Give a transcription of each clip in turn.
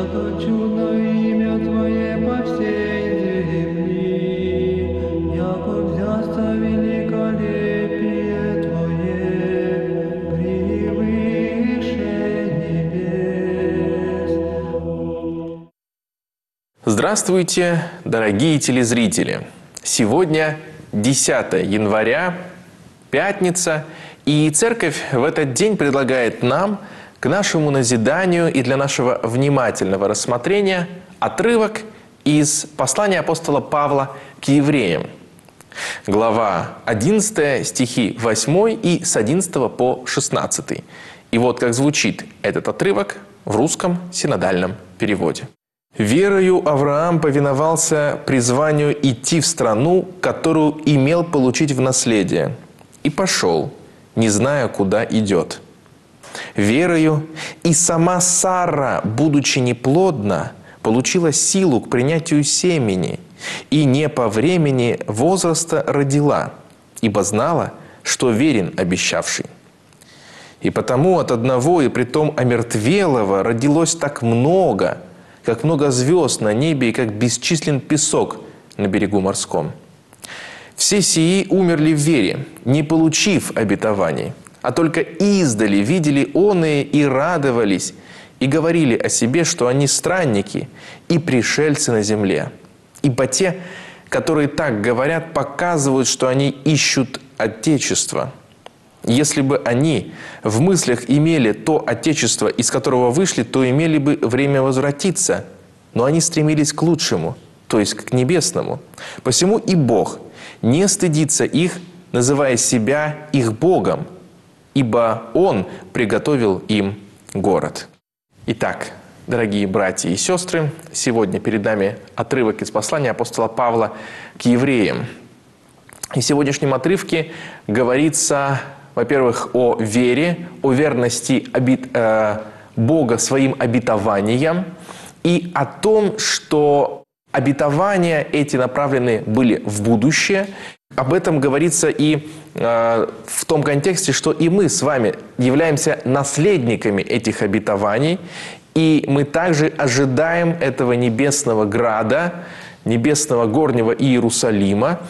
яко чудно имя Твое по всей земли, яко взяться великолепие Твое превыше небес. Здравствуйте, дорогие телезрители! Сегодня 10 января, пятница, и Церковь в этот день предлагает нам, к нашему назиданию и для нашего внимательного рассмотрения, отрывок из послания апостола Павла к евреям. Глава 11, стихи 8 и с 11 по 16. И вот как звучит этот отрывок в русском синодальном переводе. «Верою Авраам повиновался призванию идти в страну, которую имел получить в наследие, и пошел, не зная, куда идет. Верою и сама Сара, будучи неплодна, получила силу к принятию семени, и не по времени возраста родила, ибо знала, что верен обещавший. И потому от одного и притом омертвелого родилось так много, как много звезд на небе и как бесчислен песок на берегу морском. Все сии умерли в вере, не получив обетований, а только издали видели оные и радовались, и говорили о себе, что они странники и пришельцы на земле. Ибо те, которые так говорят, показывают, что они ищут Отечество. Если бы они в мыслях имели то Отечество, из которого вышли, то имели бы время возвратиться. Но они стремились к лучшему, то есть к небесному. Посему и Бог не стыдится их, называя себя их Богом, ибо Он приготовил им город». Итак, дорогие братья и сестры, сегодня перед нами отрывок из послания апостола Павла к евреям. И в сегодняшнем отрывке говорится, во-первых, о вере, о верности Бога своим обетованиям и о том, что обетования эти направлены были в будущее. Об этом говорится и в том контексте, что и мы с вами являемся наследниками этих обетований, и мы также ожидаем этого небесного града, небесного горнего Иерусалима,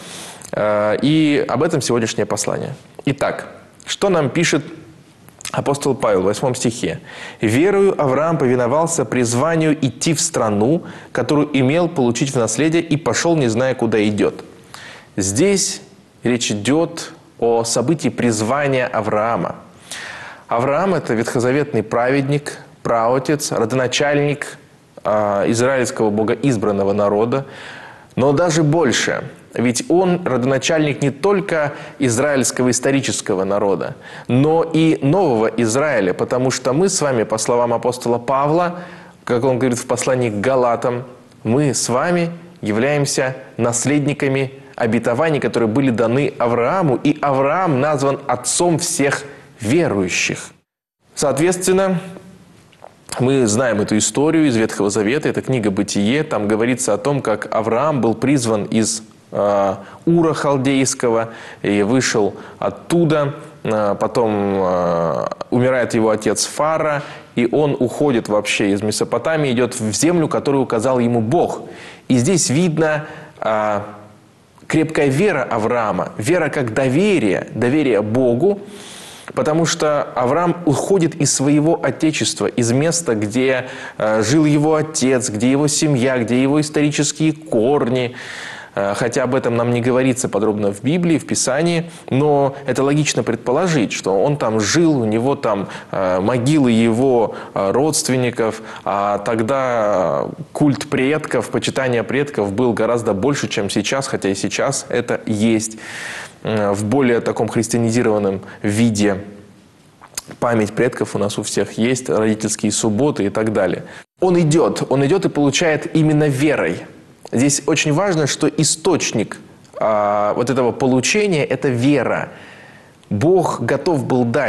и об этом сегодняшнее послание. Итак, что нам пишет апостол Павел в 8 стихе? «Верою Авраам повиновался призванию идти в страну, которую имел получить в наследие, и пошел, не зная, куда идет». Здесь речь идет о событии призвания Авраама. Авраам – это ветхозаветный праведник, праотец, родоначальник израильского богоизбранного народа, но даже больше. Ведь он родоначальник не только израильского исторического народа, но и нового Израиля, потому что мы с вами, по словам апостола Павла, как он говорит в послании к Галатам, мы с вами являемся наследниками обетований, которые были даны Аврааму, и Авраам назван отцом всех верующих. Соответственно, мы знаем эту историю из Ветхого Завета, это книга «Бытие», там говорится о том, как Авраам был призван из Ура Халдейского и вышел оттуда, потом умирает его отец Фара, и он уходит вообще из Месопотамии, идет в землю, которую указал ему Бог. И здесь видно крепкая вера Авраама, вера как доверие Богу, потому что Авраам уходит из своего отечества, из места, где жил его отец, где его семья, где его исторические корни. Хотя об этом нам не говорится подробно в Библии, в Писании, но это логично предположить, что он там жил, у него там могилы его родственников, а тогда культ предков, почитание предков был гораздо больше, чем сейчас, хотя и сейчас это есть в более таком христианизированном виде. Память предков у нас у всех есть, родительские субботы и так далее. Он идет и получает именно верой. Здесь очень важно, что источник вот этого получения – это вера. Бог готов был дать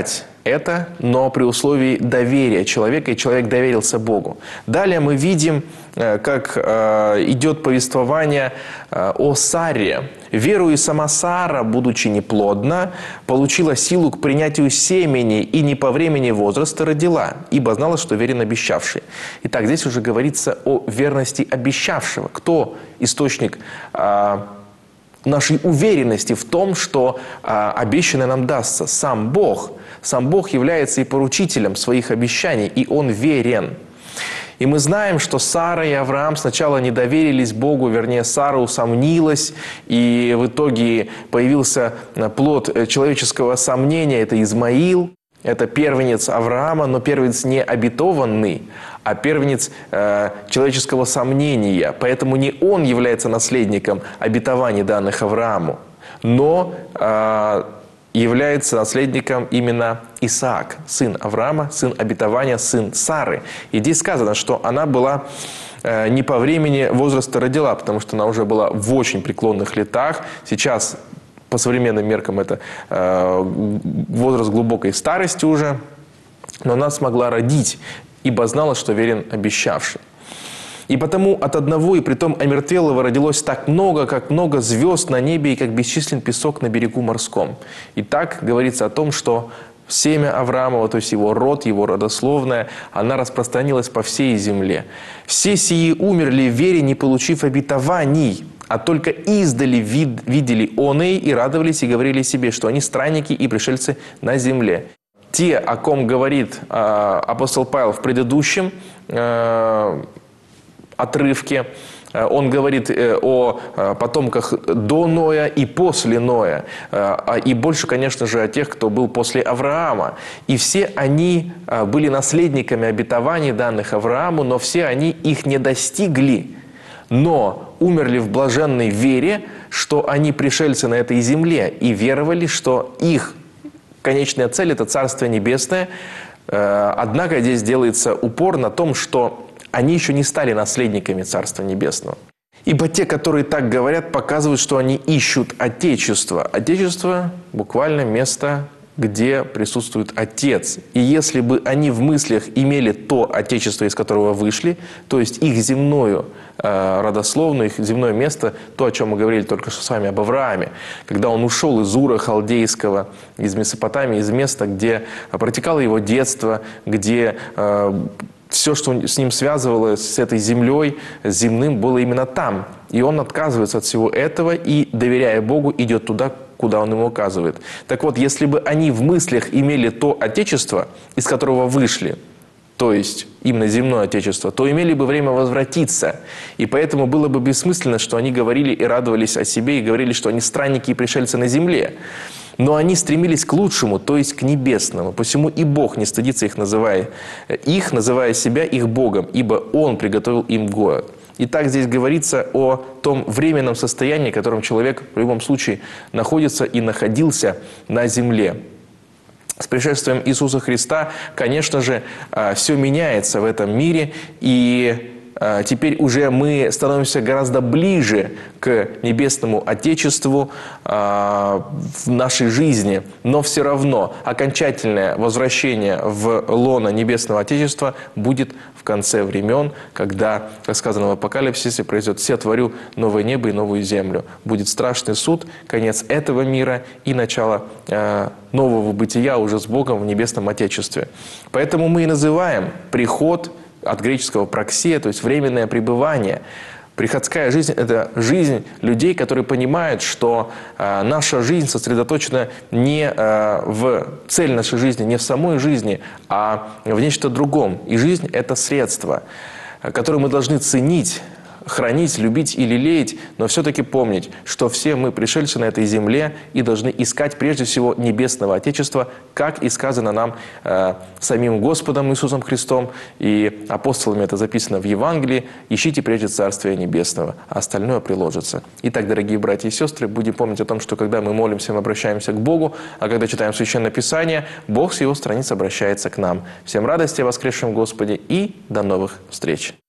это, но при условии доверия человека, и человек доверился Богу. Далее мы видим, как идет повествование о Саре. «Верую, сама Сара, будучи неплодна, получила силу к принятию семени и не по времени возраста родила, ибо знала, что верен обещавший». Итак, здесь уже говорится о верности обещавшего. Кто источник нашей уверенности в том, что обещанное нам дастся? Сам Бог. Сам Бог является и поручителем своих обещаний, и Он верен. И мы знаем, что Сара и Авраам сначала не доверились Богу, вернее, Сара усомнилась, и в итоге появился плод человеческого сомнения, это Измаил, это первенец Авраама, но первенец не обетованный, а первенец человеческого сомнения. Поэтому не он является наследником обетований, данных Аврааму, но является наследником именно Исаак, сын Авраама, сын обетования, сын Сары. И здесь сказано, что она была не по времени возраста родила, потому что она уже была в очень преклонных летах. Сейчас по современным меркам это возраст глубокой старости уже, но она смогла родить, ибо знала, что верен обещавший. И потому от одного и притом омертвелого родилось так много, как много звезд на небе и как бесчислен песок на берегу морском. И так говорится о том, что семя Авраамова, то есть его род, его родословная, она распространилась по всей земле. «Все сии умерли в вере, не получив обетований, а только издали видели оные и радовались и говорили себе, что они странники и пришельцы на земле». Те, о ком говорит апостол Павел в предыдущем отрывке, он говорит о потомках до Ноя и после Ноя. И больше, конечно же, о тех, кто был после Авраама. И все они были наследниками обетований, данных Аврааму, но все они их не достигли. Но умерли в блаженной вере, что они пришельцы на этой земле, и веровали, что их конечная цель – это Царствие Небесное. Однако здесь делается упор на том, что они еще не стали наследниками Царства Небесного. Ибо те, которые так говорят, показывают, что они ищут Отечество. Отечество – буквально место, где присутствует Отец. И если бы они в мыслях имели то Отечество, из которого вышли, то есть их земную родословную, их земное место, то, о чем мы говорили только что с вами об Аврааме, когда он ушел из Ура Халдейского, из Месопотамии, из места, где протекало его детство, где все, что с ним связывалось, с этой землей, с земным, было именно там. И он отказывается от всего этого и, доверяя Богу, идет туда, куда он ему указывает. Так вот, если бы они в мыслях имели то Отечество, из которого вышли, то есть именно земное Отечество, то имели бы время возвратиться. И поэтому было бы бессмысленно, что они говорили и радовались о себе, и говорили, что они странники и пришельцы на земле. Но они стремились к лучшему, то есть к небесному. Посему и Бог не стыдится их, называя себя их Богом, ибо Он приготовил им город. Итак, здесь говорится о том временном состоянии, в котором человек в любом случае находится и находился на земле. С пришествием Иисуса Христа, конечно же, все меняется в этом мире, и теперь уже мы становимся гораздо ближе к Небесному Отечеству в нашей жизни. Но все равно окончательное возвращение в лоно Небесного Отечества будет в конце времен, когда, как сказано в Апокалипсисе, произойдет «Се творю новое небо и новую землю». Будет страшный суд, конец этого мира и начало нового бытия уже с Богом в Небесном Отечестве. Поэтому мы и называем приход от греческого «проксия», то есть временное пребывание. Приходская жизнь – это жизнь людей, которые понимают, что наша жизнь сосредоточена не в цель нашей жизни, не в самой жизни, а в нечто другом. И жизнь – это средство, которое мы должны ценить, хранить, любить и лелеять, но все-таки помнить, что все мы пришельцы на этой земле и должны искать прежде всего Небесного Отечества, как и сказано нам самим Господом Иисусом Христом, и апостолами это записано в Евангелии: «Ищите прежде Царствия Небесного, а остальное приложится». Итак, дорогие братья и сестры, будем помнить о том, что когда мы молимся, мы обращаемся к Богу, а когда читаем Священное Писание, Бог с Его страниц обращается к нам. Всем радости о воскресшем Господе и до новых встреч!